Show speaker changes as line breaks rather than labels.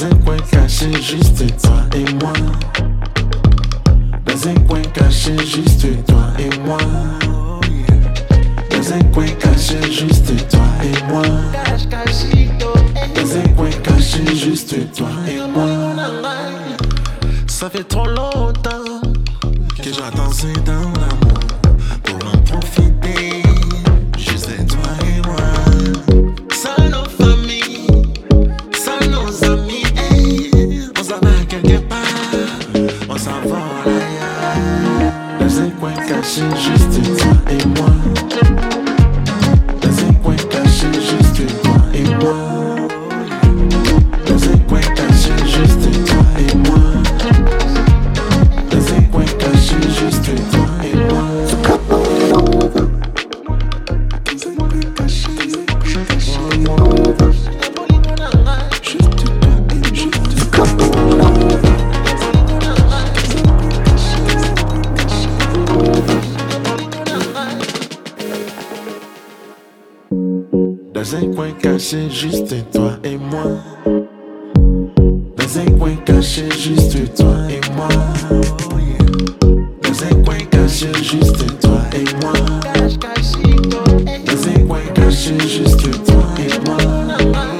Dans un coin caché, juste toi et moi. Dans un coin caché, juste toi et moi. Dans un coin caché, juste toi et moi. Dans un coin caché, juste toi et moi.
Ça fait trop longtemps que j'attends ce temps d'amour pour en profiter. Juste toi et moi. Sans nos familles, sans nos amis, on s'en va quelque part, on s'envole ailleurs.
Dans un coin caché, juste toi et moi. Dans un coin caché, juste toi et moi. Dans un coin caché, juste toi et moi. Dans un coin caché, juste toi et moi. Dans un coin caché, juste toi et moi. Dans un coin caché, juste toi et moi. Dans un coin caché, juste toi et moi. Dans un coin caché, juste toi et moi.